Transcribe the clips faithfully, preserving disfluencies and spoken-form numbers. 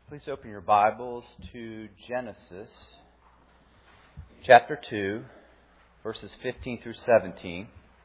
Please open your Bibles to Genesis chapter two, verses fifteen through seventeen.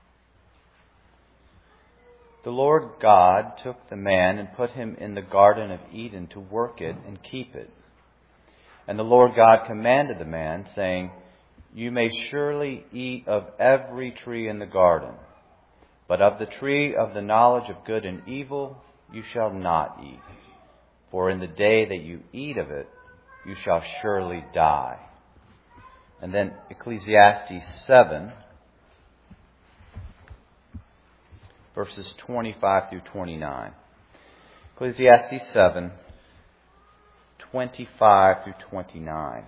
The Lord God took the man and put him in the Garden of Eden to work it and keep it. And the Lord God commanded the man, saying, "You may surely eat of every tree in the garden, but of the tree of the knowledge of good and evil you shall not eat. For in the day that you eat of it, you shall surely die." And then Ecclesiastes seven, verses twenty-five through twenty-nine. Ecclesiastes seven, twenty-five through twenty-nine.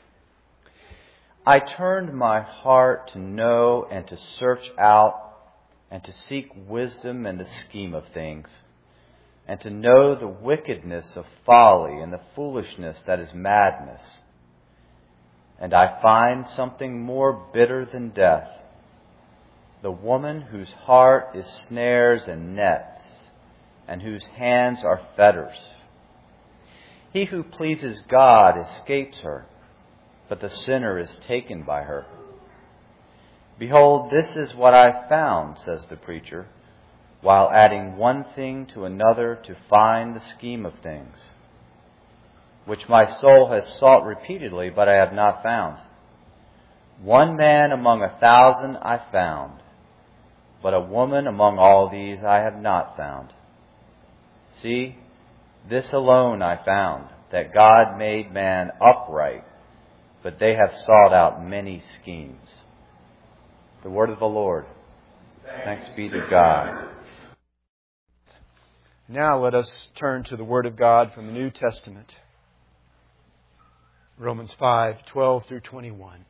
I turned my heart to know and to search out and to seek wisdom and the scheme of things, and to know the wickedness of folly and the foolishness that is madness. And I find something more bitter than death, the woman whose heart is snares and nets, and whose hands are fetters. He who pleases God escapes her, but the sinner is taken by her. Behold, this is what I found, says the preacher, while adding one thing to another to find the scheme of things, which my soul has sought repeatedly, but I have not found. One man among a thousand I found, but a woman among all these I have not found. See, this alone I found, that God made man upright, but they have sought out many schemes. The word of the Lord. Thanks be to God. Now let us turn to the Word of God from the New Testament. Romans five, twelve through twenty-one.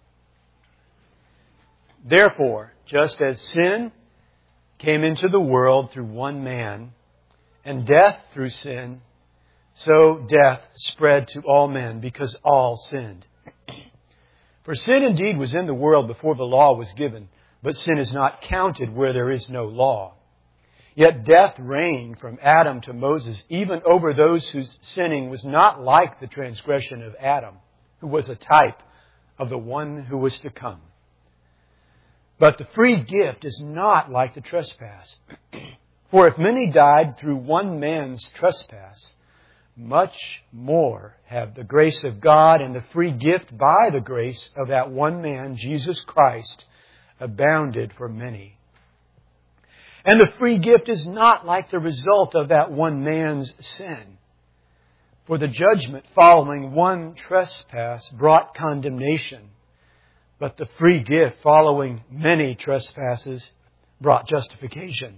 Therefore, just as sin came into the world through one man, and death through sin, so death spread to all men because all sinned. For sin indeed was in the world before the law was given, but sin is not counted where there is no law. Yet death reigned from Adam to Moses, even over those whose sinning was not like the transgression of Adam, who was a type of the one who was to come. But the free gift is not like the trespass. For if many died through one man's trespass, much more have the grace of God and the free gift by the grace of that one man, Jesus Christ, abounded for many. And the free gift is not like the result of that one man's sin. For the judgment following one trespass brought condemnation, but the free gift following many trespasses brought justification.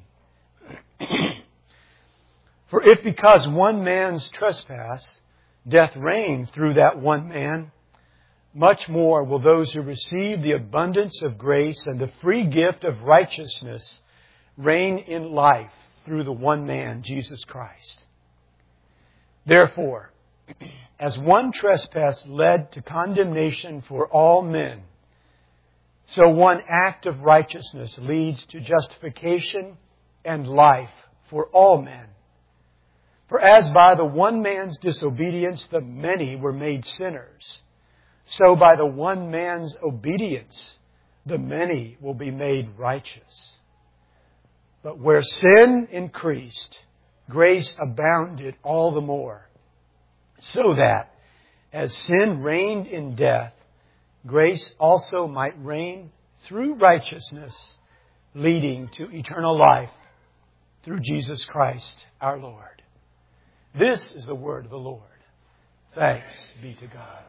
For if because one man's trespass death reigned through that one man, much more will those who receive the abundance of grace and the free gift of righteousness reign in life through the one man, Jesus Christ. Therefore, as one trespass led to condemnation for all men, so one act of righteousness leads to justification and life for all men. For as by the one man's disobedience the many were made sinners, so by the one man's obedience the many will be made righteous. But where sin increased, grace abounded all the more, so that, as sin reigned in death, grace also might reign through righteousness, leading to eternal life through Jesus Christ our Lord. This is the word of the Lord. Thanks be to God.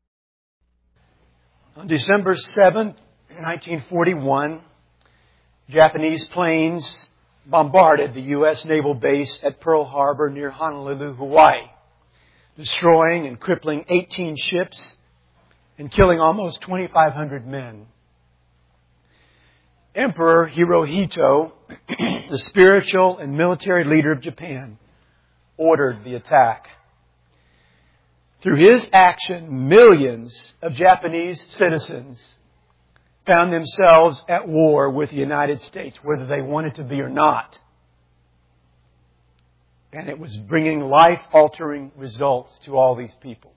On December seventh, nineteen forty-one, Japanese planes bombarded the U S naval base at Pearl Harbor near Honolulu, Hawaii, destroying and crippling eighteen ships and killing almost twenty-five hundred men. Emperor Hirohito, the spiritual and military leader of Japan, ordered the attack. Through his action, millions of Japanese citizens found themselves at war with the United States, whether they wanted to be or not. And it was bringing life-altering results to all these people.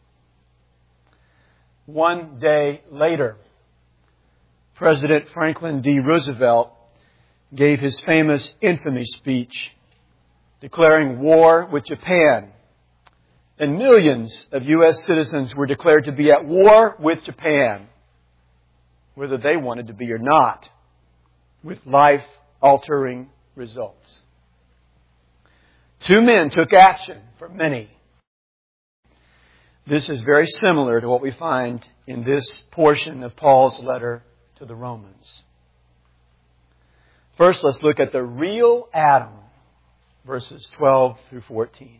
One day later, President Franklin D. Roosevelt gave his famous infamy speech declaring war with Japan. And millions of U S citizens were declared to be at war with Japan, whether they wanted to be or not, with life-altering results. Two men took action for many. This is very similar to what we find in this portion of Paul's letter to the Romans. First, let's look at the real Adam, verses twelve through fourteen.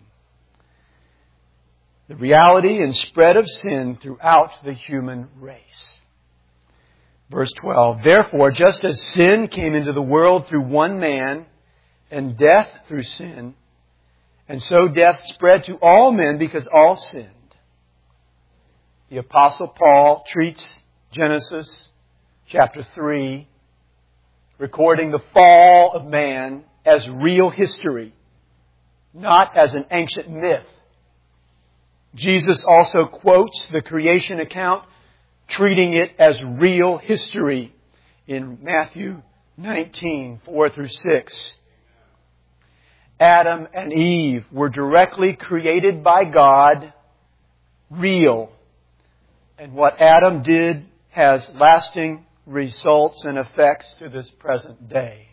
The reality and spread of sin throughout the human race. Verse twelve, therefore, just as sin came into the world through one man, and death through sin, and so death spread to all men because all sinned. The Apostle Paul treats Genesis chapter three, recording the fall of man, as real history, not as an ancient myth. Jesus also quotes the creation account, treating it as real history in Matthew nineteen, four through six. Adam and Eve were directly created by God, real. And what Adam did has lasting results and effects to this present day.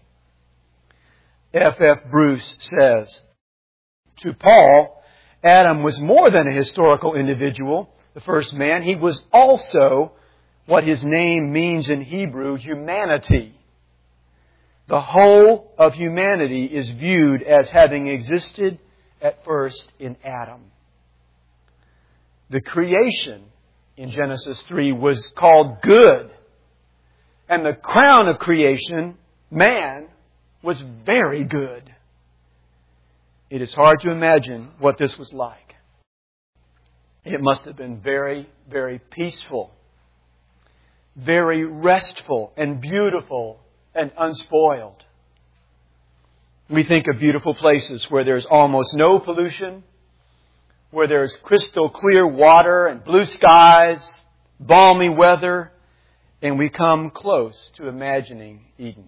F F Bruce says, to Paul, Adam was more than a historical individual, the first man. He was also what his name means in Hebrew, humanity. The whole of humanity is viewed as having existed at first in Adam. The creation in Genesis three was called good. And the crown of creation, man, was very good. It is hard to imagine what this was like. It must have been very, very peaceful, very restful and beautiful and unspoiled. We think of beautiful places where there's almost no pollution, where there's crystal clear water and blue skies, balmy weather, and we come close to imagining Eden.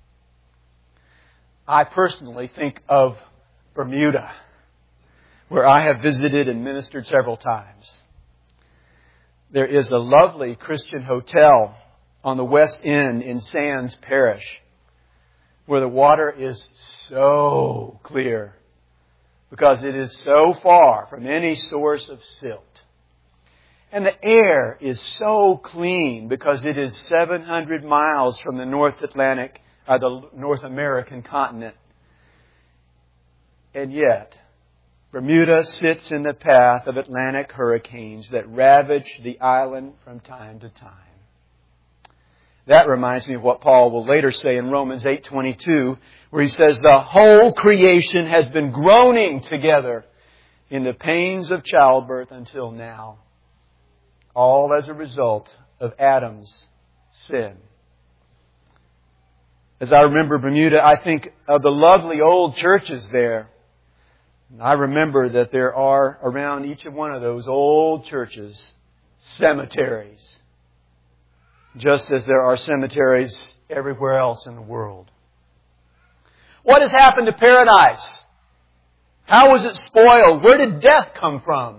I personally think of Bermuda, where I have visited and ministered several times. There is a lovely Christian hotel on the west end in Sands Parish, where the water is so clear because it is so far from any source of silt. And the air is so clean because it is seven hundred miles from the North Atlantic, or the North American continent. And yet, Bermuda sits in the path of Atlantic hurricanes that ravage the island from time to time. That reminds me of what Paul will later say in Romans eight twenty-two, where he says, the whole creation has been groaning together in the pains of childbirth until now. All as a result of Adam's sin. As I remember Bermuda, I think of the lovely old churches there. I remember that there are around each of one of those old churches cemeteries, just as there are cemeteries everywhere else in the world. What has happened to paradise? How was it spoiled? Where did death come from?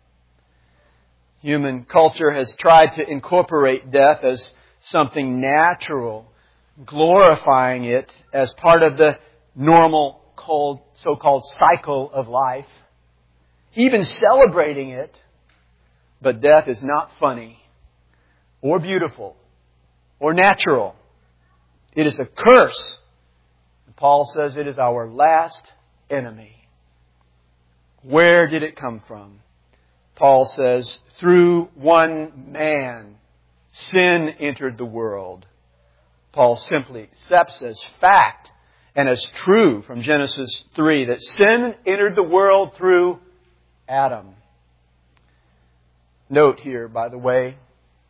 Human culture has tried to incorporate death as something natural, glorifying it as part of the normal so-called cycle of life, even celebrating it. But death is not funny or beautiful or natural. It is a curse. Paul says it is our last enemy. Where did it come from? Paul says, through one man, sin entered the world. Paul simply accepts as fact and as true from Genesis three that sin entered the world through Adam. Note here, by the way,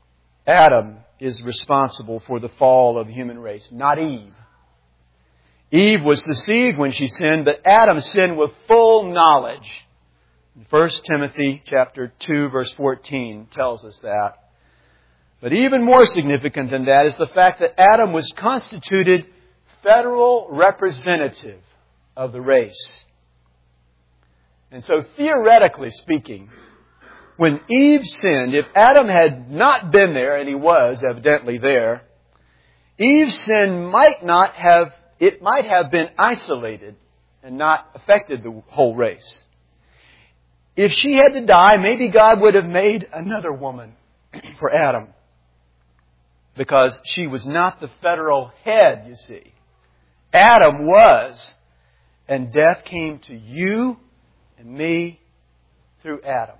Adam is responsible for the fall of the human race, not Eve. Eve was deceived when she sinned, but Adam sinned with full knowledge. First Timothy chapter two, verse fourteen tells us that. But even more significant than that is the fact that Adam was constituted federal representative of the race. And so theoretically speaking, when Eve sinned, if Adam had not been there, and he was evidently there, Eve's sin might not have, it might have been isolated and not affected the whole race. If she had to die, maybe God would have made another woman for Adam. Because she was not the federal head, you see. Adam was. And death came to you and me through Adam.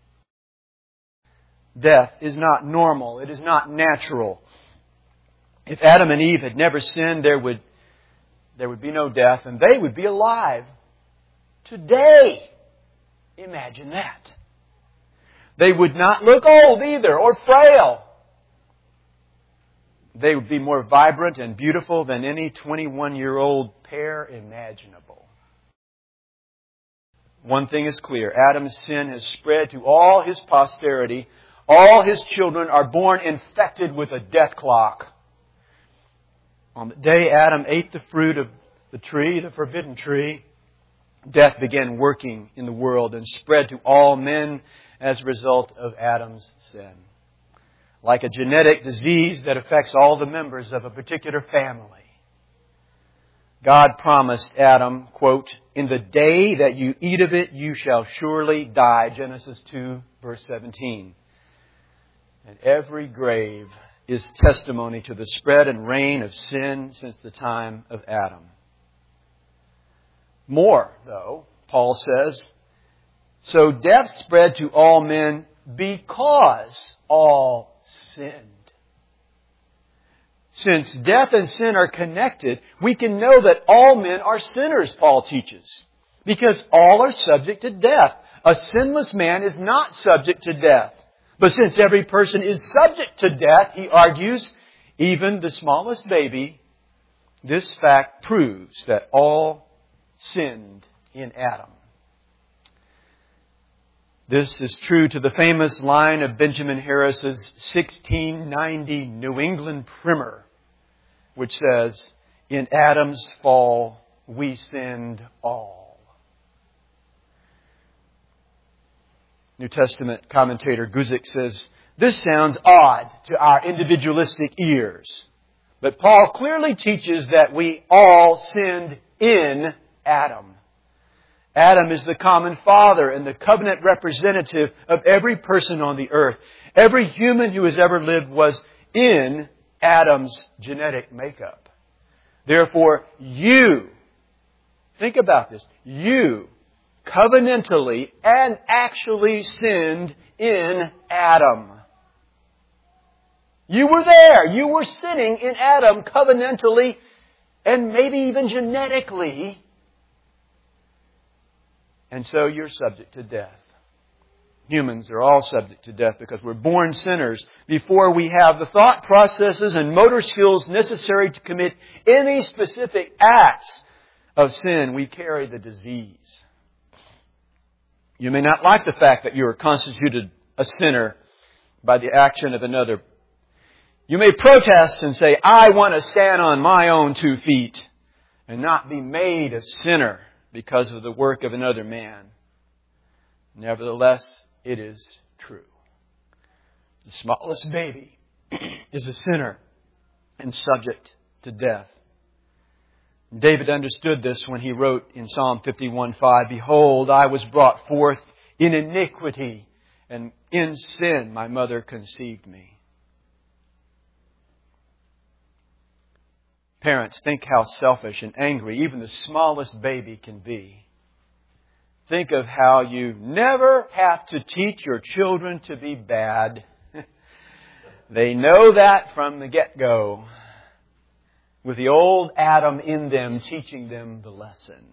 Death is not normal. It is not natural. If Adam and Eve had never sinned, there would, there would be no death, and they would be alive today. Imagine that. They would not look old either, or frail. They would be more vibrant and beautiful than any twenty-one-year-old pair imaginable. One thing is clear. Adam's sin has spread to all his posterity. All his children are born infected with a death clock. On the day Adam ate the fruit of the tree, the forbidden tree, death began working in the world and spread to all men as a result of Adam's sin. Like a genetic disease that affects all the members of a particular family. God promised Adam, quote, "In the day that you eat of it, you shall surely die." Genesis two, verse seventeen. And every grave is testimony to the spread and reign of sin since the time of Adam. More, though, Paul says, so death spread to all men because all sinned. Since death and sin are connected, we can know that all men are sinners, Paul teaches. Because all are subject to death. A sinless man is not subject to death. But since every person is subject to death, he argues, even the smallest baby, this fact proves that all sinned in Adam. This is true to the famous line of Benjamin Harris's sixteen ninety New England Primer, which says, "In Adam's fall, we sinned all." New Testament commentator Guzik says, this sounds odd to our individualistic ears. But Paul clearly teaches that we all sinned in Adam. Adam is the common father and the covenant representative of every person on the earth. Every human who has ever lived was in Adam's genetic makeup. Therefore, you, think about this, you covenantally and actually sinned in Adam. You were there. You were sitting in Adam covenantally and maybe even genetically. And so you're subject to death. Humans are all subject to death because we're born sinners. Before we have the thought processes and motor skills necessary to commit any specific acts of sin, we carry the disease. You may not like the fact that you are constituted a sinner by the action of another. You may protest and say, I want to stand on my own two feet and not be made a sinner because of the work of another man. Nevertheless, it is true. The smallest baby is a sinner and subject to death. David understood this when he wrote in Psalm fifty-one five, "Behold, I was brought forth in iniquity, and in sin my mother conceived me." Parents, think how selfish and angry even the smallest baby can be. Think of how you never have to teach your children to be bad. They know that from the get-go, with the old Adam in them teaching them the lesson.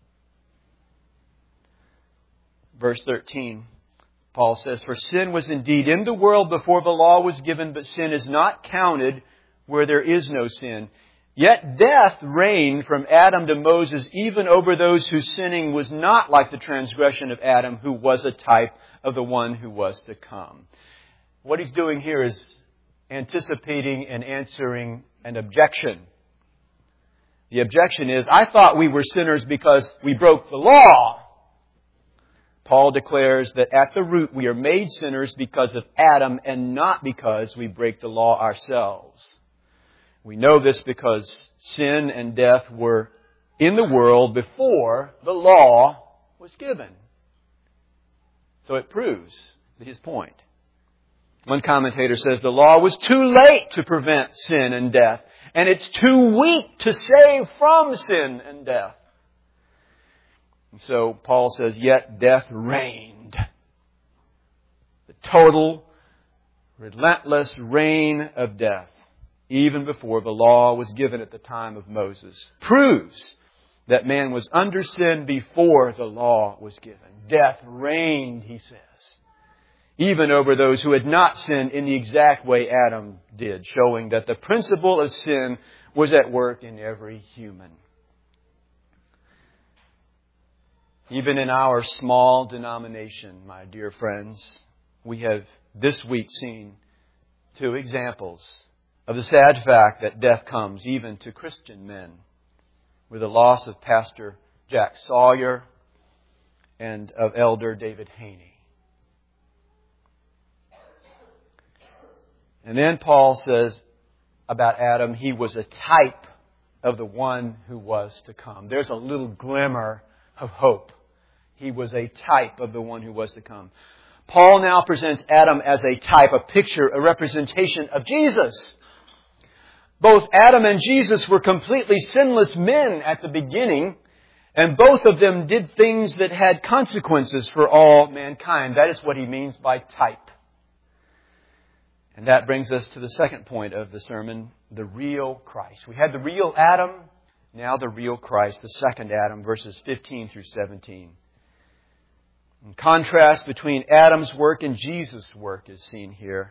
Verse thirteen, Paul says, "For sin was indeed in the world before the law was given, but sin is not counted where there is no sin." Yet death reigned from Adam to Moses, even over those whose sinning was not like the transgression of Adam, who was a type of the one who was to come. What he's doing here is anticipating and answering an objection. The objection is, I thought we were sinners because we broke the law. Paul declares that at the root we are made sinners because of Adam and not because we break the law ourselves. We know this because sin and death were in the world before the law was given. So it proves his point. One commentator says the law was too late to prevent sin and death, and it's too weak to save from sin and death. And so Paul says, yet death reigned. The total, relentless reign of death, even before the law was given at the time of Moses, proves that man was under sin before the law was given. Death reigned, he says, even over those who had not sinned in the exact way Adam did, showing that the principle of sin was at work in every human. Even in our small denomination, my dear friends, we have this week seen two examples of the sad fact that death comes even to Christian men, with the loss of Pastor Jack Sawyer and of Elder David Haney. And then Paul says about Adam, he was a type of the one who was to come. There's a little glimmer of hope. He was a type of the one who was to come. Paul now presents Adam as a type, a picture, a representation of Jesus. Both Adam and Jesus were completely sinless men at the beginning, and both of them did things that had consequences for all mankind. That is what he means by type. And that brings us to the second point of the sermon, the real Christ. We had the real Adam, now the real Christ, the second Adam, verses fifteen through seventeen. In contrast between Adam's work and Jesus' work is seen here.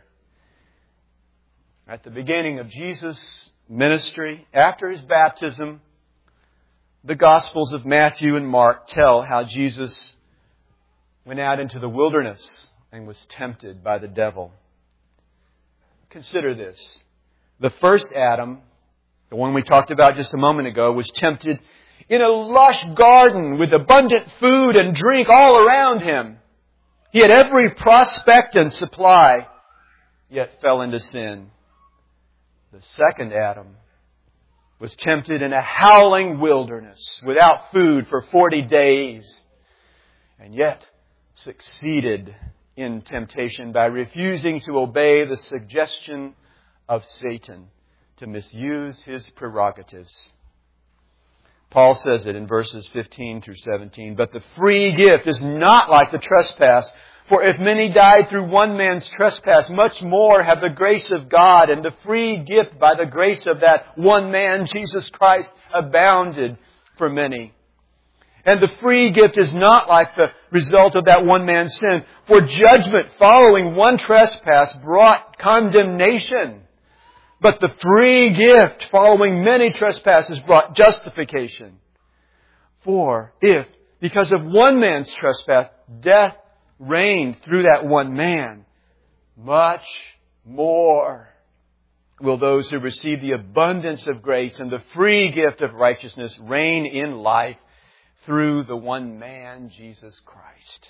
At the beginning of Jesus' ministry, after His baptism, the Gospels of Matthew and Mark tell how Jesus went out into the wilderness and was tempted by the devil. Consider this. The first Adam, the one we talked about just a moment ago, was tempted in a lush garden with abundant food and drink all around him. He had every prospect and supply, yet fell into sin. The second Adam was tempted in a howling wilderness without food for forty days, and yet succeeded in temptation by refusing to obey the suggestion of Satan to misuse his prerogatives. Paul says it in verses fifteen through seventeen, but the free gift is not like the trespass. For if many died through one man's trespass, much more have the grace of God and the free gift by the grace of that one man, Jesus Christ, abounded for many. And the free gift is not like the result of that one man's sin. For judgment following one trespass brought condemnation. But the free gift following many trespasses brought justification. For if, because of one man's trespass, death reigned through that one man, much more will those who receive the abundance of grace and the free gift of righteousness reign in life through the one man, Jesus Christ.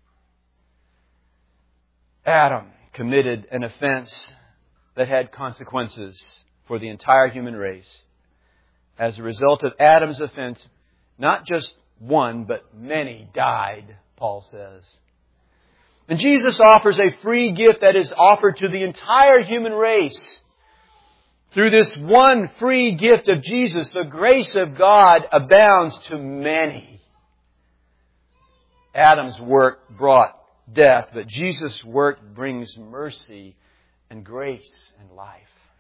Adam committed an offense that had consequences for the entire human race. As a result of Adam's offense, not just one, but many died, Paul says. And Jesus offers a free gift that is offered to the entire human race. Through this one free gift of Jesus, the grace of God abounds to many. Adam's work brought death, but Jesus' work brings mercy and grace and life.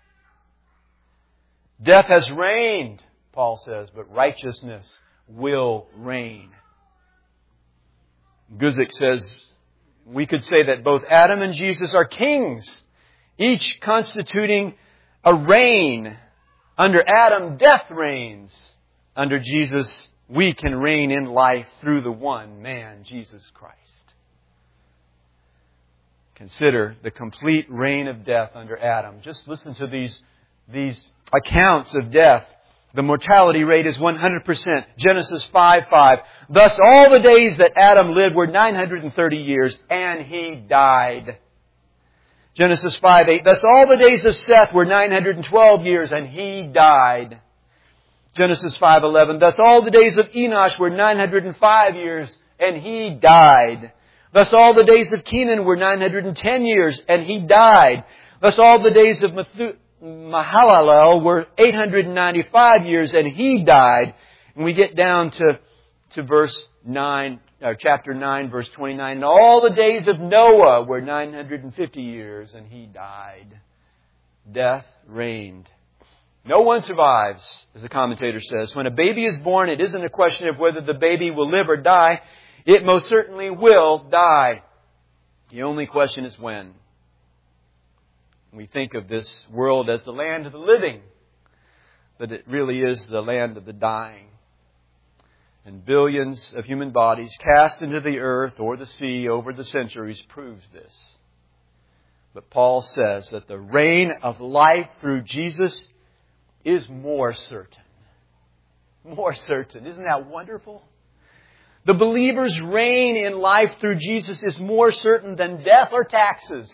Death has reigned, Paul says, but righteousness will reign. Guzik says, we could say that both Adam and Jesus are kings, each constituting a reign Under Adam, death reigns. Under Jesus, we can reign in life through the one man, Jesus Christ. Consider the complete reign of death under Adam. Just listen to these, these accounts of death. The mortality rate is one hundred percent. Genesis five five. Thus all the days that Adam lived were nine hundred thirty years, and he died. Genesis five eight. Thus all the days of Seth were nine hundred twelve years, and he died. Genesis five eleven. Thus all the days of Enosh were nine hundred five years, and he died. Thus all the days of Kenan were nine hundred ten years, and he died. Thus all the days of Methu- Mahalalel were eight hundred ninety-five years, and he died. And we get down to, to verse nine, or chapter nine, verse twenty-nine. And all the days of Noah were nine hundred fifty years, and he died. Death reigned. No one survives, as the commentator says. When a baby is born, it isn't a question of whether the baby will live or die. It most certainly will die. The only question is when. We think of this world as the land of the living, but it really is the land of the dying. And billions of human bodies cast into the earth or the sea over the centuries proves this. But Paul says that the reign of life through Jesus is more certain. More certain. Isn't that wonderful? The believer's reign in life through Jesus is more certain than death or taxes.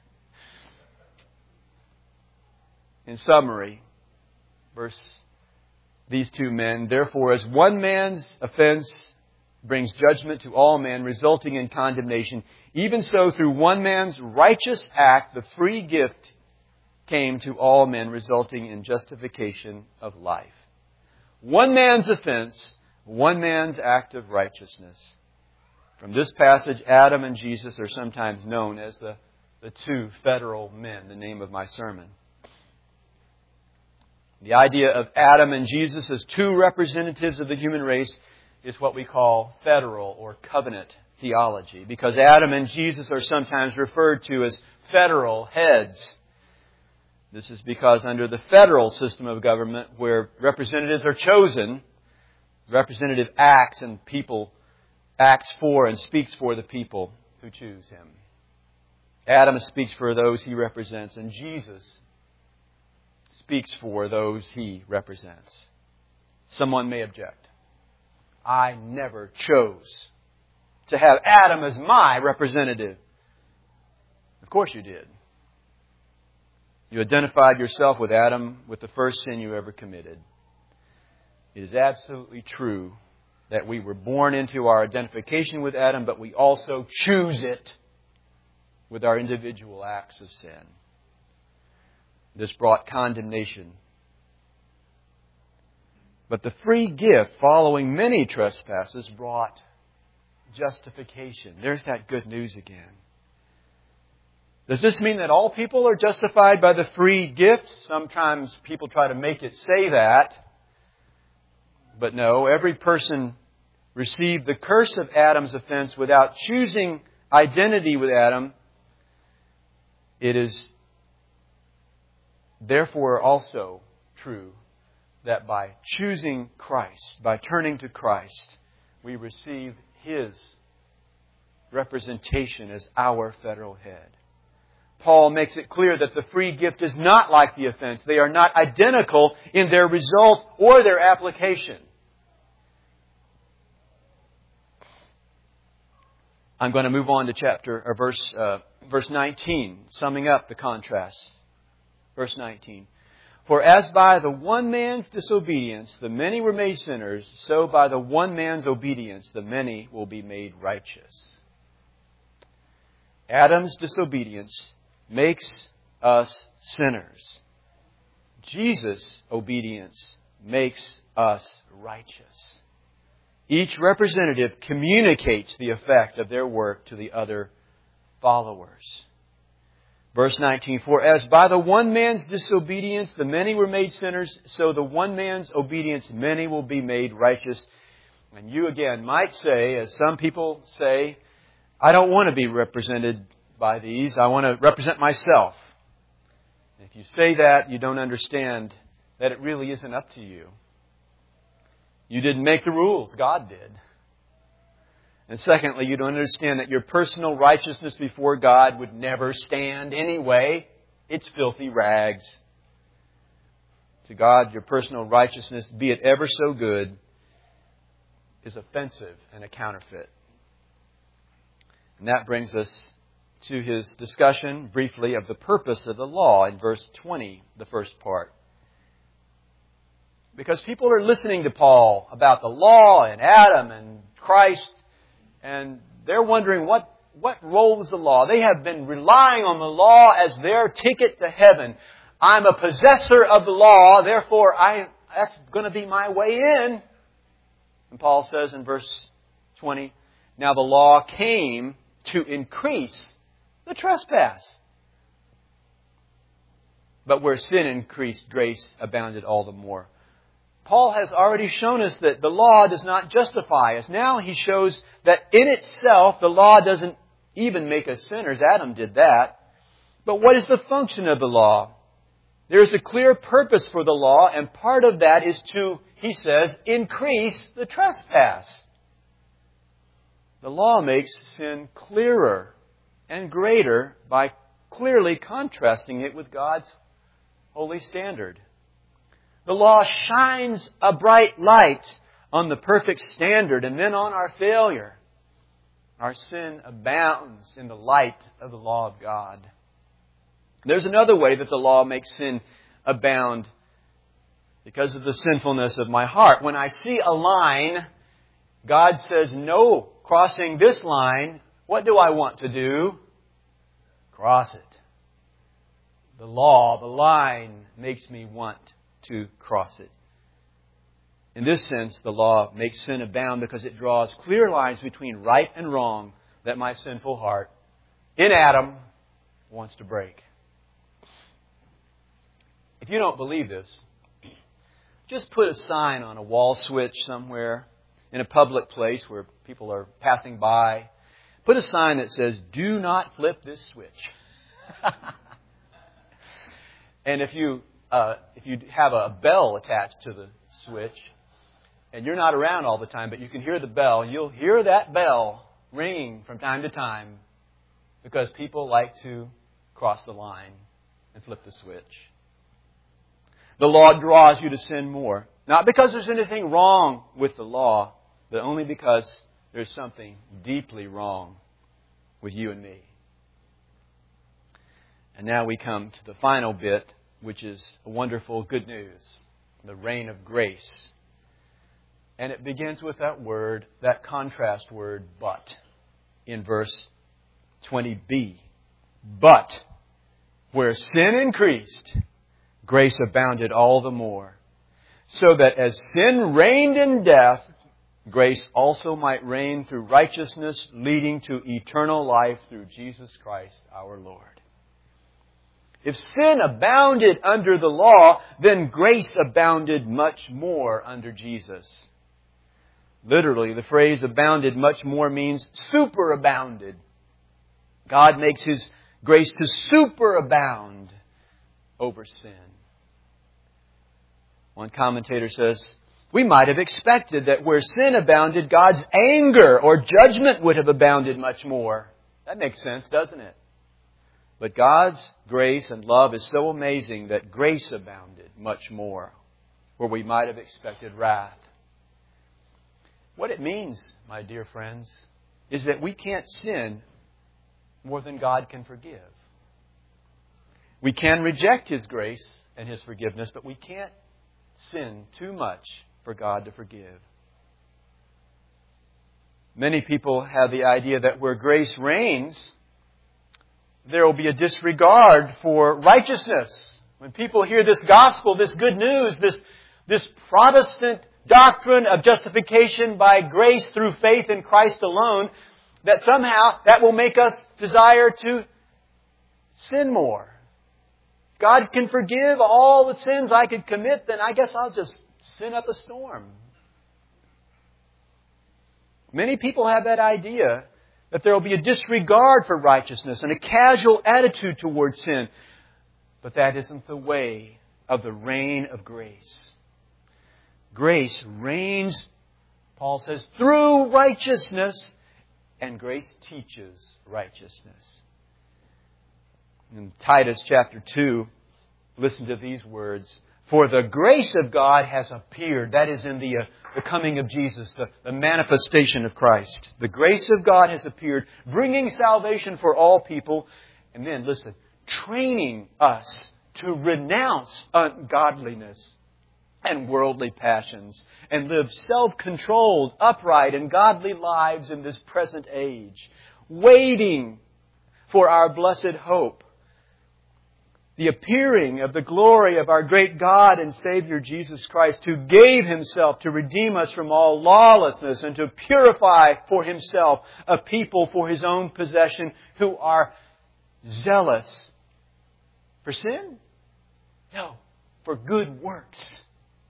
In summary, verse, these two men, therefore, as one man's offense brings judgment to all men, resulting in condemnation, even so through one man's righteous act, the free gift came to all men, resulting in justification of life. One man's offense, one man's act of righteousness. From this passage, Adam and Jesus are sometimes known as the, the two federal men, the name of my sermon. The idea of Adam and Jesus as two representatives of the human race is what we call federal or covenant theology, because Adam and Jesus are sometimes referred to as federal heads. This is because under the federal system of government, where representatives are chosen, representative acts and people acts for and speaks for the people who choose him. Adam speaks for those he represents, and Jesus speaks for those he represents. Someone may object. I never chose to have Adam as my representative. Of course you did. You identified yourself with Adam with the first sin you ever committed. It is absolutely true that we were born into our identification with Adam, but we also choose it with our individual acts of sin. This brought condemnation. But the free gift following many trespasses brought justification. There's that good news again. Does this mean that all people are justified by the free gift? Sometimes people try to make it say that. But no, every person received the curse of Adam's offense without choosing identity with Adam. It is therefore also true that by choosing Christ, by turning to Christ, we receive His representation as our federal head. Paul makes it clear that the free gift is not like the offense. They are not identical in their result or their application. I'm going to move on to chapter or verse uh, verse nineteen, summing up the contrast. Verse nineteen. For as by the one man's disobedience the many were made sinners, so by the one man's obedience the many will be made righteous. Adam's disobedience makes us sinners. Jesus' obedience makes us righteous. Each representative communicates the effect of their work to the other followers. Verse nineteen, for as by the one man's disobedience the many were made sinners, so the one man's obedience many will be made righteous. And you again might say, as some people say, I don't want to be represented by these. I want to represent myself. If you say that, you don't understand that it really isn't up to you. You didn't make the rules. God did. And secondly, you don't understand that your personal righteousness before God would never stand anyway. It's filthy rags. To God, your personal righteousness, be it ever so good, is offensive and a counterfeit. And that brings us to his discussion, briefly, of the purpose of the law in verse twenty, the first part. Because people are listening to Paul about the law and Adam and Christ, and they're wondering what, what role is the law? They have been relying on the law as their ticket to heaven. I'm a possessor of the law, therefore I that's going to be my way in. And Paul says in verse twenty, now the law came to increase the trespass. But where sin increased, grace abounded all the more. Paul has already shown us that the law does not justify us. Now he shows that in itself, the law doesn't even make us sinners. Adam did that. But what is the function of the law? There is a clear purpose for the law, and part of that is to, he says, increase the trespass. The law makes sin clearer and greater by clearly contrasting it with God's holy standard. The law shines a bright light on the perfect standard and then on our failure. Our sin abounds in the light of the law of God. There's another way that the law makes sin abound because of the sinfulness of my heart. When I see a line, God says, no, crossing this line, what do I want to do? Cross it. The law, the line, makes me want to cross it. In this sense, the law makes sin abound because it draws clear lines between right and wrong that my sinful heart, in Adam, wants to break. If you don't believe this, just put a sign on a wall switch somewhere in a public place where people are passing by. Put a sign that says, do not flip this switch. And if you uh, if you have a bell attached to the switch, and you're not around all the time, but you can hear the bell, you'll hear that bell ringing from time to time because people like to cross the line and flip the switch. The law draws you to sin more. Not because there's anything wrong with the law, but only because there's something deeply wrong with you and me. And now we come to the final bit, which is wonderful good news, the reign of grace. And it begins with that word, that contrast word, but, in verse twenty b. But, where sin increased, grace abounded all the more, so that as sin reigned in death, grace also might reign through righteousness, leading to eternal life through Jesus Christ our Lord. If sin abounded under the law, then grace abounded much more under Jesus. Literally, the phrase abounded much more means superabounded. God makes His grace to superabound over sin. One commentator says, we might have expected that where sin abounded, God's anger or judgment would have abounded much more. That makes sense, doesn't it? But God's grace and love is so amazing that grace abounded much more where we might have expected wrath. What it means, my dear friends, is that we can't sin more than God can forgive. We can reject His grace and His forgiveness, but we can't sin too much for God to forgive. Many people have the idea that where grace reigns, there will be a disregard for righteousness. When people hear this gospel, this good news, this, this Protestant doctrine of justification by grace through faith in Christ alone, that somehow that will make us desire to sin more. God can forgive all the sins I could commit, then I guess I'll just sin up a storm. Many people have that idea that there will be a disregard for righteousness and a casual attitude towards sin. But that isn't the way of the reign of grace. Grace reigns, Paul says, through righteousness, and grace teaches righteousness. In Titus chapter two, listen to these words. For the grace of God has appeared. That is in the, uh, the coming of Jesus, the, the manifestation of Christ. The grace of God has appeared, bringing salvation for all people. And then, listen, training us to renounce ungodliness and worldly passions and live self-controlled, upright, and godly lives in this present age, waiting for our blessed hope, the appearing of the glory of our great God and Savior Jesus Christ, who gave Himself to redeem us from all lawlessness and to purify for Himself a people for His own possession who are zealous for sin? No, for good works.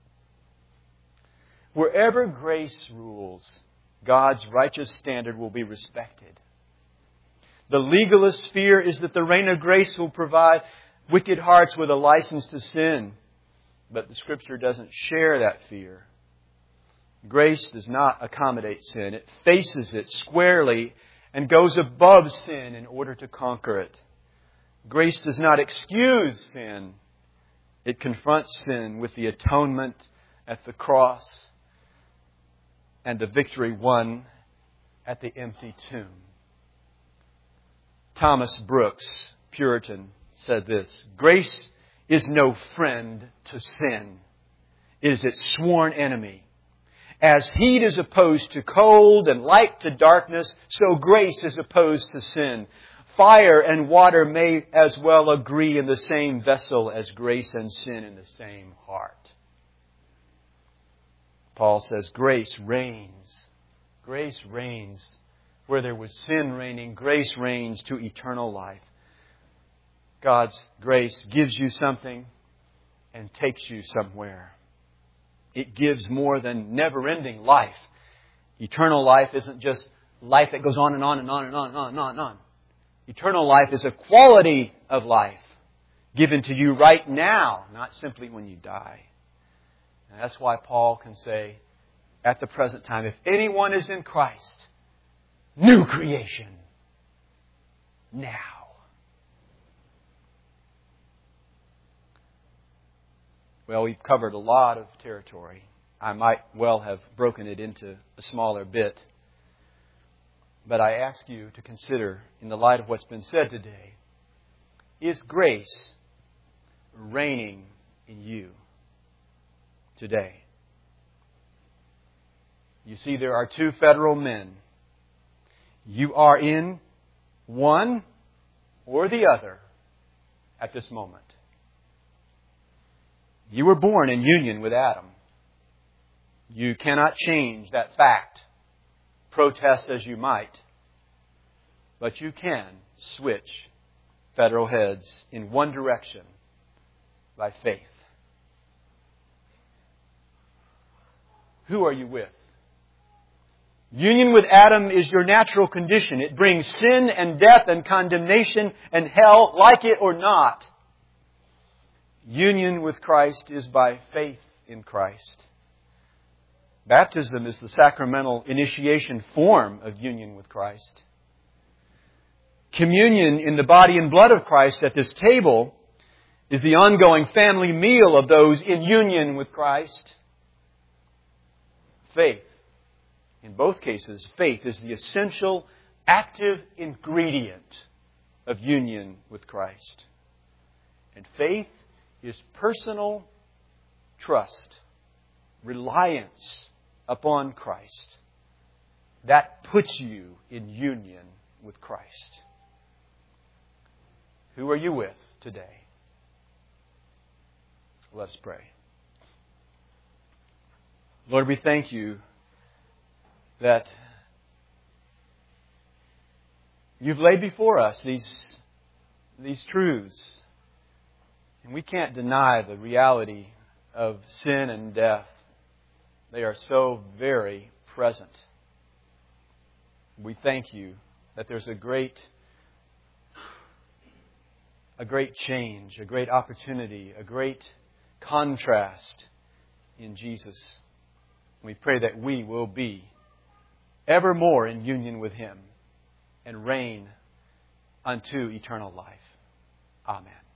Wherever grace rules, God's righteous standard will be respected. The legalist fear is that the reign of grace will provide wicked hearts with a license to sin. But the Scripture doesn't share that fear. Grace does not accommodate sin. It faces it squarely and goes above sin in order to conquer it. Grace does not excuse sin. It confronts sin with the atonement at the cross and the victory won at the empty tomb. Thomas Brooks, Puritan, said this: grace is no friend to sin. It is its sworn enemy. As heat is opposed to cold and light to darkness, so grace is opposed to sin. Fire and water may as well agree in the same vessel as grace and sin in the same heart. Paul says grace reigns. Grace reigns. Where there was sin reigning, grace reigns to eternal life. God's grace gives you something and takes you somewhere. It gives more than never-ending life. Eternal life isn't just life that goes on and on and on and on and on and on and on. Eternal life is a quality of life given to you right now, not simply when you die. And that's why Paul can say, at the present time, if anyone is in Christ, new creation, now. Well, we've covered a lot of territory. I might well have broken it into a smaller bit. But I ask you to consider, in the light of what's been said today, is grace reigning in you today? You see, there are two federal men. You are in one or the other at this moment. You were born in union with Adam. You cannot change that fact, protest as you might. But you can switch federal heads in one direction by faith. Who are you with? Union with Adam is your natural condition. It brings sin and death and condemnation and hell, like it or not. Union with Christ is by faith in Christ. Baptism is the sacramental initiation form of union with Christ. Communion in the body and blood of Christ at this table is the ongoing family meal of those in union with Christ. Faith. In both cases, faith is the essential, active ingredient of union with Christ. And faith is personal trust, reliance upon Christ. That puts you in union with Christ. Who are you with today? Let us pray. Lord, we thank you that you've laid before us these, these truths. And we can't deny the reality of sin and death. They are so very present. We thank you that there's a great, a great change, a great opportunity, a great contrast in Jesus. We pray that we will be evermore in union with Him and reign unto eternal life. Amen.